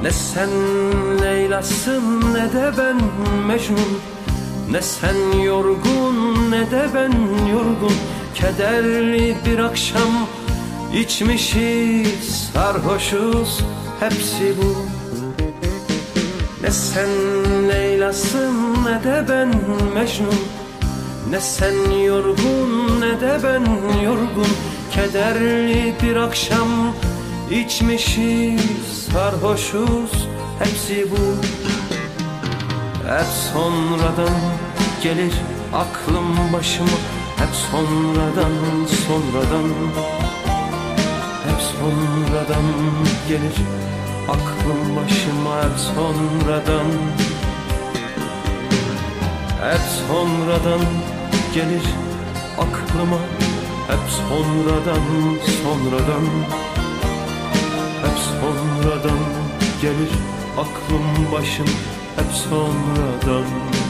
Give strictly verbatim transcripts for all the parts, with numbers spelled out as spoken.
Ne sen Leyla'sın ne de ben Mecnun. Ne sen yorgun ne de ben yorgun. Kederli bir akşam içmişiz, sarhoşuz, hepsi bu. Ne sen Leyla'sın ne de ben Mecnun. Ne sen yorgun ne de ben yorgun. Kederli bir akşam içmişiz, sarhoşuz, hepsi bu. Hep sonradan gelir aklım başıma. Hep sonradan, sonradan. Hep sonradan gelir aklım başıma. Hep sonradan. Hep sonradan gelir aklıma. Hep sonradan, sonradan. Hep sonradan gelir aklım başım. Hep sonradan.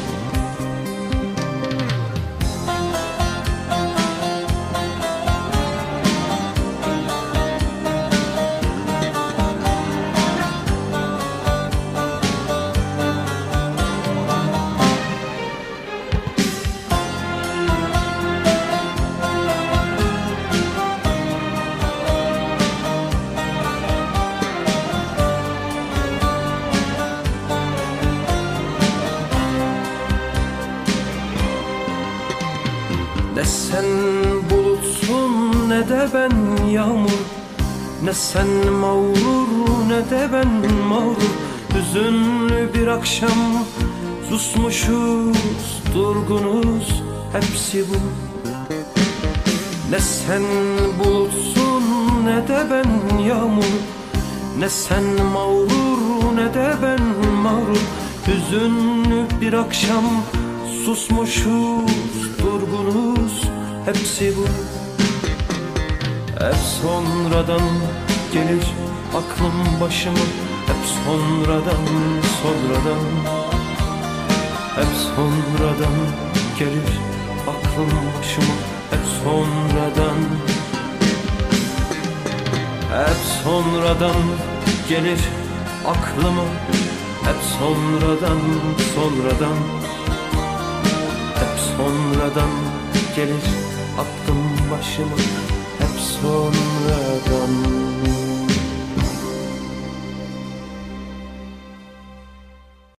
Ne sen bulutsun ne de ben yağmur. Ne sen mağrur ne de ben mağrur. Hüzünlü bir akşam susmuşuz, durgunuz, hepsi bu. Ne sen bulutsun ne de ben yağmur. Ne sen mağrur ne de ben mağrur. Hüzünlü bir akşam susmuşuz, durgunuz, hepsi bu. Hep sonradan gelir aklım başıma. Hep sonradan, sonradan. Hep sonradan gelir aklım başıma. Hep sonradan. Hep sonradan gelir aklıma. Hep sonradan, sonradan. Hep sonradan gelir aklım başıma. Hep sonradan.